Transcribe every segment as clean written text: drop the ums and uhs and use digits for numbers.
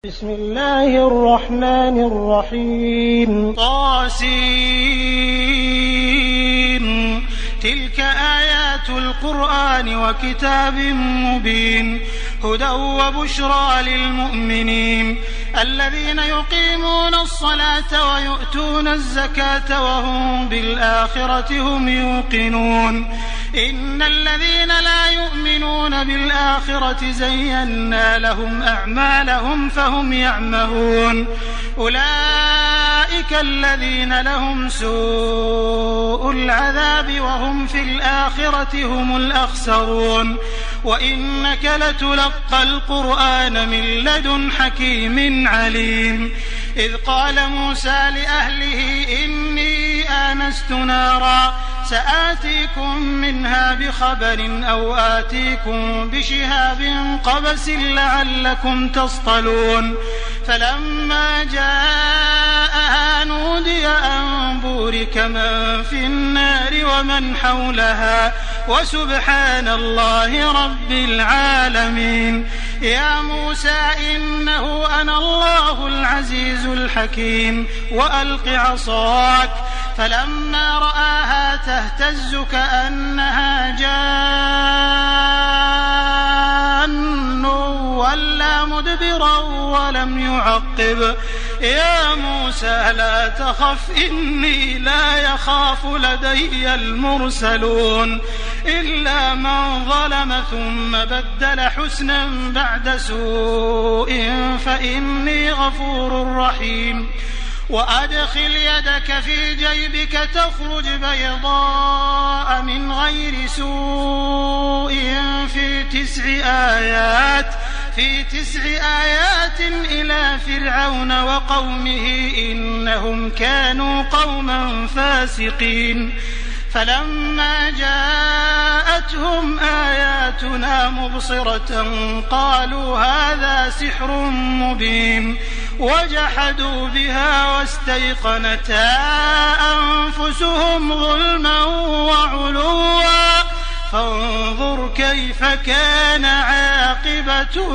بسم الله الرحمن الرحيم. طاسين. تلك آيات القرآن وكتاب مبين هدى وبشرى للمؤمنين الذين يقيمون الصلاة ويؤتون الزكاة وهم بالآخرة هم يوقنون إن الذين لا يؤمنون بالآخرة زينا لهم أعمالهم فهم يعمهون أولئك الذين لهم سوء العذاب وهم في الآخرة هم الأخسرون وإنك لتلقى القرآن من لدن حكيم عليم إذ قال موسى لأهله إني آنست نارا سآتيكم منها بخبر أو آتيكم بشهاب قبس لعلكم تصطلون فلما جاءها نودي أن بورك من في النار ومن حولها وسبحان الله رب العالمين يا موسى إنه أنا الله العزيز الحكيم وألق عصاك فلما رآها تهتز كأنها جان ولا مدبرا ولم يعقب يا موسى لا تخف إني لا يخاف لدي المرسلون إلا من ظلم ثم بدل حسنا بعد سوء فإني غفور رحيم وأدخل يدك في جيبك تخرج بيضاء من غير سوء في 9 آيات إلى فرعون وقومه إنهم كانوا قوما فاسقين فلما جاءتهم آياتنا مبصرة قالوا هذا سحر مبين وجحدوا بها واستيقنتها أنفسهم ظلما وعلوا فانظر كيف كان عاقبة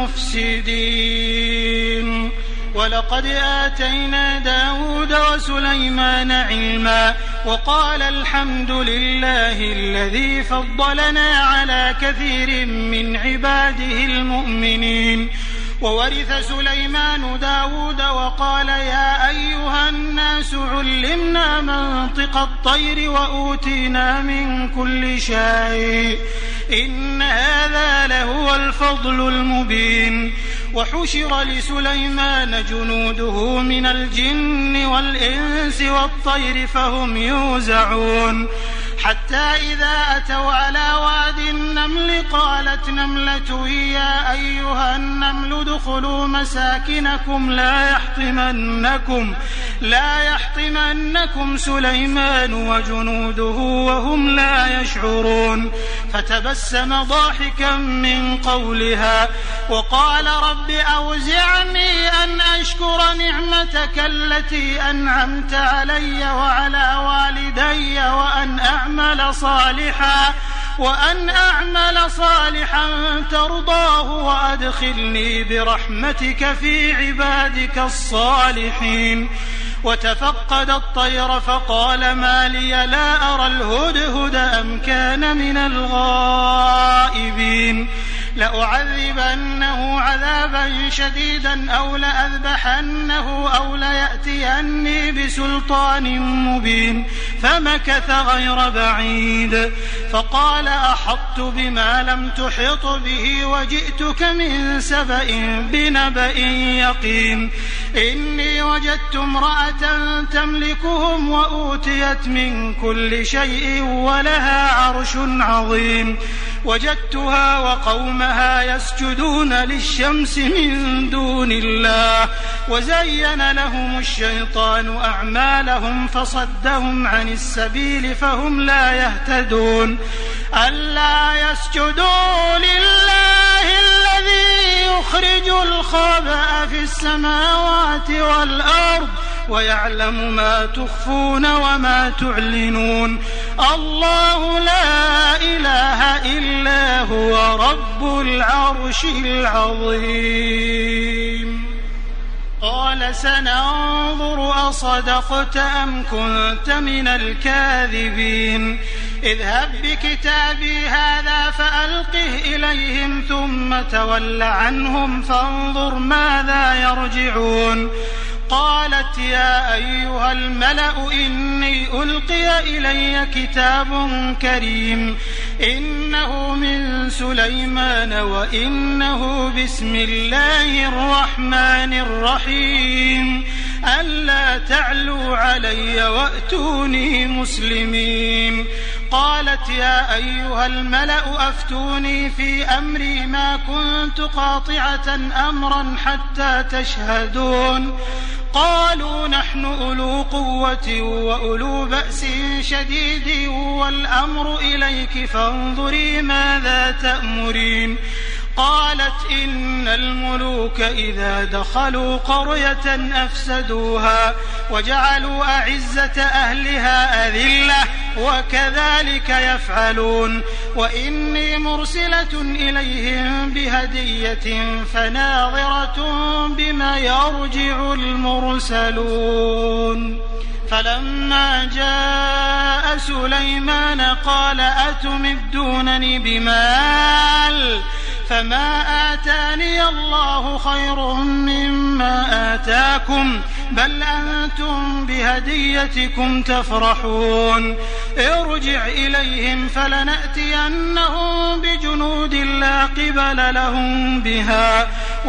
المفسدين ولقد آتينا داود وسليمان علما وقال الحمد لله الذي فضلنا على كثير من عباده المؤمنين وورث سليمان داود وقال يا أيها الناس علمنا منطق الطير وأوتينا من كل شيء إن هذا لهو الفضل المبين وحشر لسليمان جنوده من الجن والإنس والطير فهم يوزعون حتى إذا أتوا على واد النمل قالت نملة يا أيها النمل ادخلوا مساكنكم لا يحطمنكم سليمان وجنوده وهم لا يشعرون فتبسم ضاحكا من قولها وقال رب أوزعني أن أشكر نعمتك التي أنعمت علي وعلى والدي وأن أعمل صالحا ترضاه وأدخلني برحمتك في عبادك الصالحين وتفقد الطير فقال ما لي لا أرى الهدهد أم كان من الغائبين لأعذبنه عذابا شديدا أو لأذبحنه أو ليأتيني بسلطان مبين فمكث غير بعيد فقال أحطت بما لم تحط به وجئتك من سبأ بنبأ يقين إني وجدت امرأة تملكهم وأوتيت من كل شيء ولها عرش عظيم وجدتها وقومها يسجدون للشمس من دون الله وزين لهم الشيطان أعمالهم فصدهم عن السبيل فهم لا يهتدون ألا يسجدوا لله الذي يخرج الخبأ في السماوات والأرض ويعلم ما تخفون وما تعلنون الله لا إله إلا هو رب العرش العظيم. قال سننظر أصدقت أم كنت من الكاذبين اذهب بكتابي هذا فألقه إليهم ثم تول عنهم فانظر ماذا يرجعون قالت يا أيها الملأ إني ألقي إلي كتاب كريم إنه من سليمان وإنه بسم الله الرحمن الرحيم ألا تعلوا علي وأتوني مسلمين قالت يا أيها الملأ أفتوني في أمري ما كنت قاطعة أمرا حتى تشهدون قالوا نحن أولو قوة وأولو بأس شديد والأمر إليك فانظري ماذا تأمرين قالت إن الملوك إذا دخلوا قرية أفسدوها وجعلوا أعزة أهلها أذلة وكذلك يفعلون وإني مرسلة إليهم بهدية فناظرة بما يرجع المرسلون فلما جاء سليمان قال أتمدونني بمال فما آتاني الله خير مما آتاكم بل أنتم بهديتكم تفرحون ارجع إليهم فلنأتينهم بجنود لا قبل لهم بها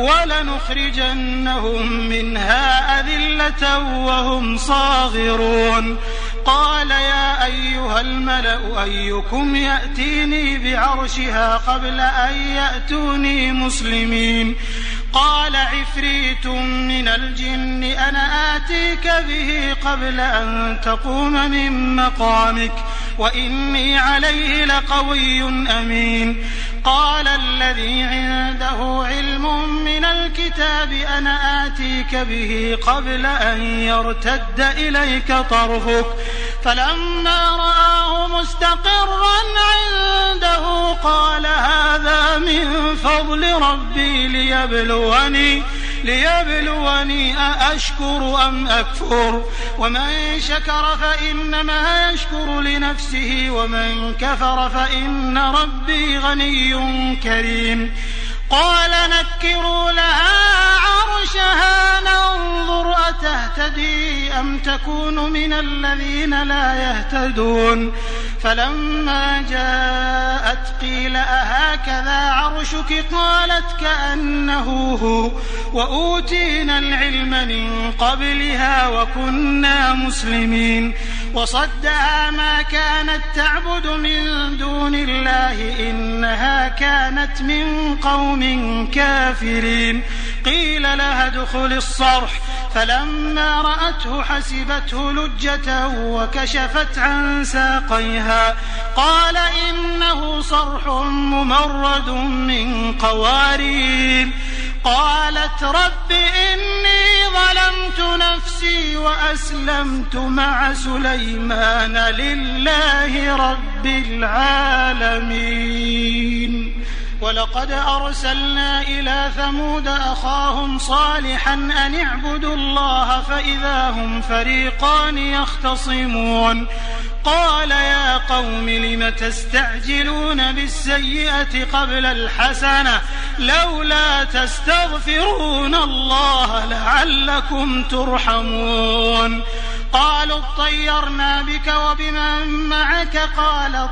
ولنخرجنهم منها أذلة وهم صاغرون قال يا أيها الملأ أيكم يأتيني بعرشها قبل أن يأتوني مسلمين قال عفريت من الجن أنا آتيك به قبل أن تقوم من مقامك وإني عليه لقوي أمين قال الذي عنده علم من الكتاب أنا آتيك به قبل أن يرتد إليك طرفك فلما رآه مستقرا عنده قال هذا من فضل ربي ليبلوني أأشكر أم أكفر ومن شكر فإنما يشكر لنفسه ومن كفر فإن ربي غني كريم قال نكروا لها عرشها ننظر أتهتدي أم تكون من الذين لا يهتدون فلما جاءت قيل أهكذا عرشك قالت كأنه هو وأوتينا العلم من قبلها وكنا مسلمين وصدها ما كانت تعبد من دون الله إنها كانت من قوم كافرين قيل لها ادخل الصرح فلما رأته حسبته لجة وكشفت عن ساقيها قال إنه صرح ممرد من قوارير قالت رب إني ظلمت نفسي وأسلمت مع سليمان لله رب العالمين ولقد أرسلنا إلى ثمود أخاهم صالحا أن اعبدوا الله فإذا هم فريقان يختصمون قال يا قوم لم تستعجلون بالسيئة قبل الحسنة لولا تستغفرون الله لعلكم ترحمون قالوا اطيرنا بك وبمن معك قال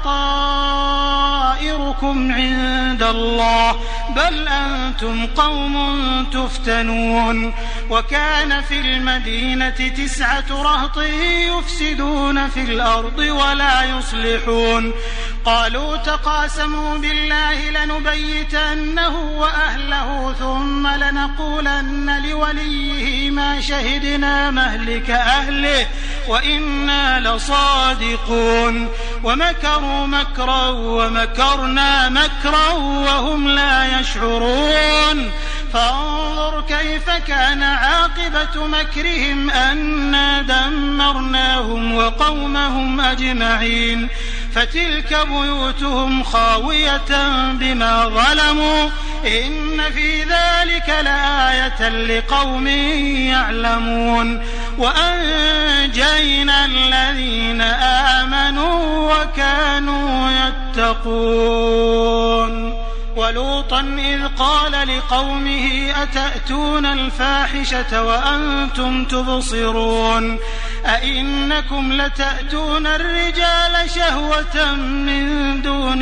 طائركم عند الله بل أنتم قوم تفتنون وكان في المدينة 9 رهط يفسدون في الأرض ولا يصلحون قالوا تقاسموا بالله لنبيتنه وأهله ثم لنقولن لوليه ما شهدنا مهلك أهله وإنا لصادقون ومكروا مكرا ومكرنا مكرا وهم لا يشعرون فانظر كيف كان عاقبة مكرهم أنا دمرناهم وقومهم أجمعين فتلك بيوتهم خاوية بما ظلموا إن في ذلك لآية لقوم يعلمون وأنجينا الذين آمنوا وكانوا يتقون ولوطا إذ قال لقومه أتأتون الفاحشة وأنتم تبصرون أئنكم لتأتون الرجال شهوة من دون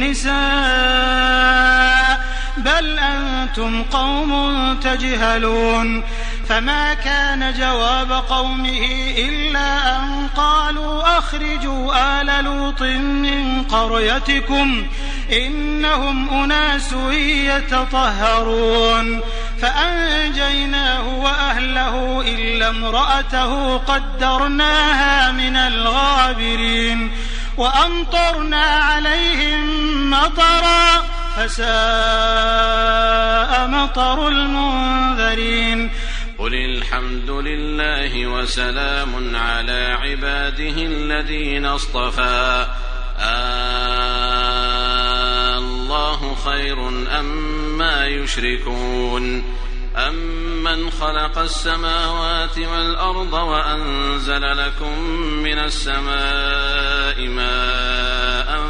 النساء بل أنتم قوم تجهلون فما كان جواب قومه إلا أن قالوا أخرجوا آل لوط من قريتكم إنهم أناس يتطهرون فأنجيناه وأهله إلا امرأته قدرناها من الغابرين وأمطرنا عليهم مطرا فساء مطر المنذرين قل الحمد لله وسلام على عباده الذين اصطفى الله خير أما يشركون أمن خلق السماوات والأرض وأنزل لكم من السماء ماء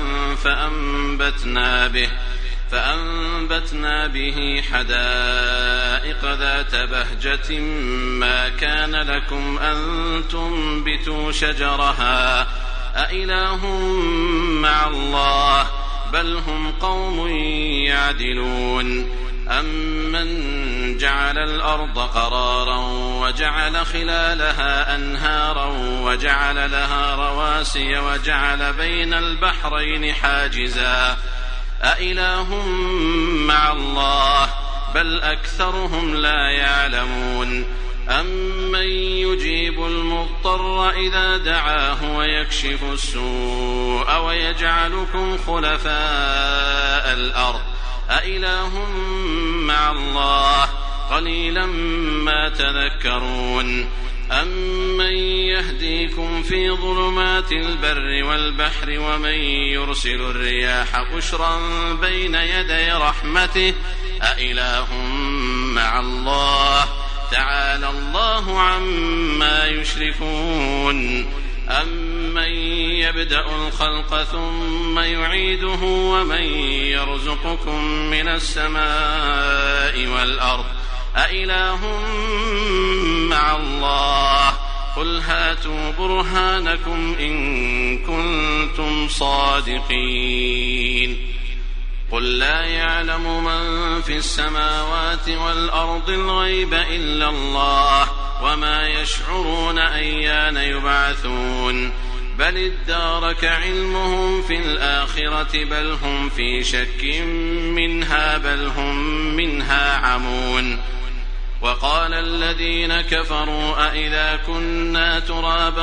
فأنبتنا به حدائق ذات بهجة ما كان لكم أن تنبتوا شجرها أإله مع الله بل هم قوم يعدلون أمن جعل الأرض قرارا وجعل خلالها أنهارا وجعل لها رواسي وجعل بين البحرين حاجزا أإله مع الله بل أكثرهم لا يعلمون أمن يجيب المضطر إذا دعاه ويكشف السوء ويجعلكم خلفاء الأرض أإله مع الله قليلا ما تذكرون أمن يهديكم في ظلمات البر والبحر ومن يرسل الرياح بشرا بين يدي رحمته أإله مع الله تعالى الله عما يشركون أمن يبدأ الخلق ثم يعيده ومن يرزقكم من السماء والأرض أإله مع الله قل هاتوا برهانكم إن كنتم صادقين قل لا يعلم من في السماوات والأرض الغيب إلا الله وما يشعرون أيان يبعثون بل ادارك علمهم في الآخرة بل هم في شك منها بل هم منها عمون وقال الذين كفروا أئذا كنا ترابا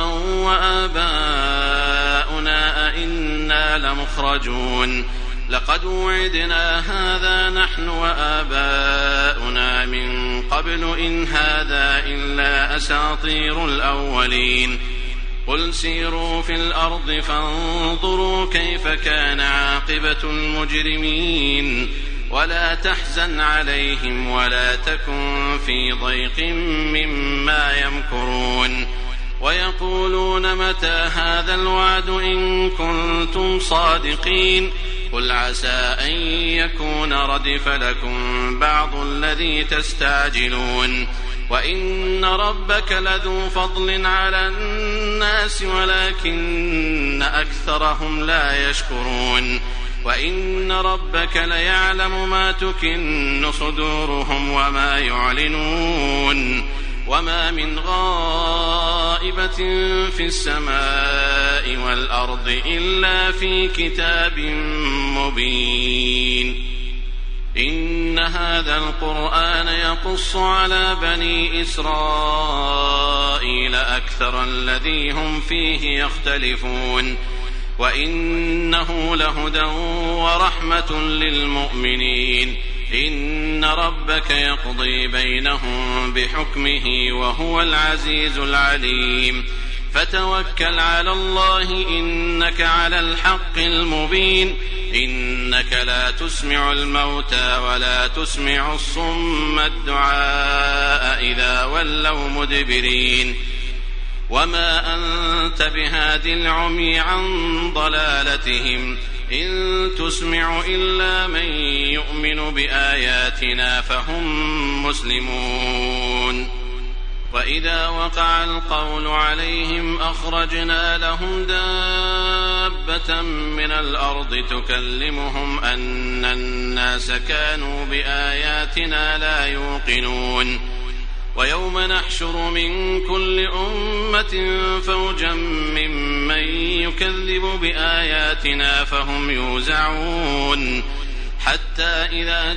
وآباؤنا أئنا لمخرجون لقد وعدنا هذا نحن وآباؤنا من قبل إن هذا إلا أساطير الأولين قل سيروا في الأرض فانظروا كيف كان عاقبة المجرمين ولا تحزن عليهم ولا تكن في ضيق مما يمكرون ويقولون متى هذا الوعد إن كنتم صادقين قل عسى أن يكون ردف لكم بعض الذي تستعجلون وإن ربك لذو فضل على الناس ولكن أكثرهم لا يشكرون وإن ربك ليعلم ما تكن صدورهم وما يعلنون وما من غائبة في السماء والأرض إلا في كتاب مبين إن هذا القرآن يقص على بني إسرائيل أكثر الذي هم فيه يختلفون وإنه لهدى ورحمة للمؤمنين إن ربك يقضي بينهم بحكمه وهو العزيز العليم فتوكل على الله إنك على الحق المبين إنك لا تسمع الموتى ولا تسمع الصم الدعاء إذا ولوا مدبرين وما أنت بهاد العمي عن ضلالتهم إن تسمع إلا من يؤمن بآياتنا فهم مسلمون وإذا وقع القول عليهم أخرجنا لهم دابة من الأرض تكلمهم أن الناس كانوا بآياتنا لا يوقنون ويوم نحشر من كل أمة فوجا ممن يكذب بآياتنا فهم يوزعون حتى إذا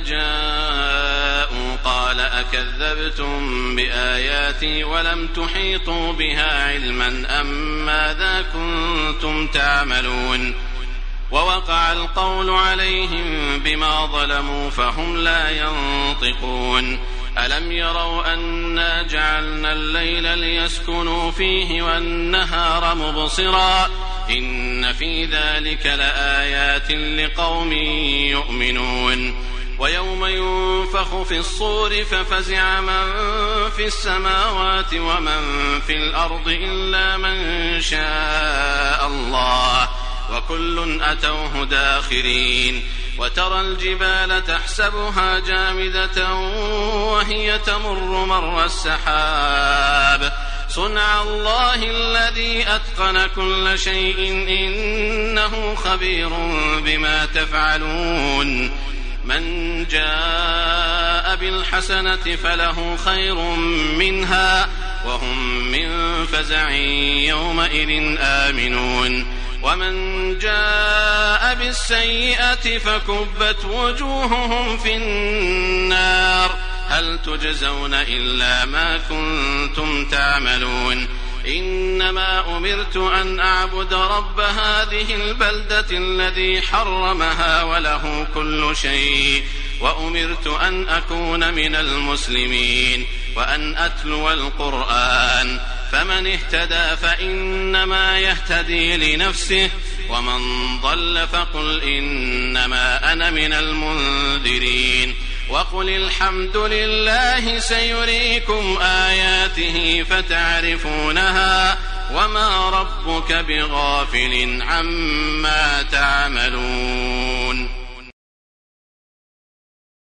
جاءوا قال أكذبتم بآياتي ولم تحيطوا بها علما أم ماذا كنتم تعملون ووقع القول عليهم بما ظلموا فهم لا ينطقون ألم يروا أنا جعلنا الليل ليسكنوا فيه والنهار مبصرا إن في ذلك لآيات لقوم يؤمنون ويوم ينفخ في الصور ففزع من في السماوات ومن في الأرض إلا من شاء الله وكل أتوه داخرين وترى الجبال تحسبها جامدة وهي تمر مر السحاب صنع الله الذي أتقن كل شيء إنه خبير بما تفعلون من جاء بالحسنة فله خير منها وهم من فزع يومئذ آمنون ومن جاء بالسيئة فكبت وجوههم في النار هل تجزون إلا ما كنتم تعملون إنما أمرت أن أعبد رب هذه البلدة الذي حرمها وله كل شيء وأمرت أن أكون من المسلمين وأن أتلو القرآن فمن اهتدى فإنما يهتدي لنفسه ومن ضل فقل إنما أنا من المنذرين وقل الحمد لله سيريكم آياته فتعرفونها وما ربك بغافل عما تعملون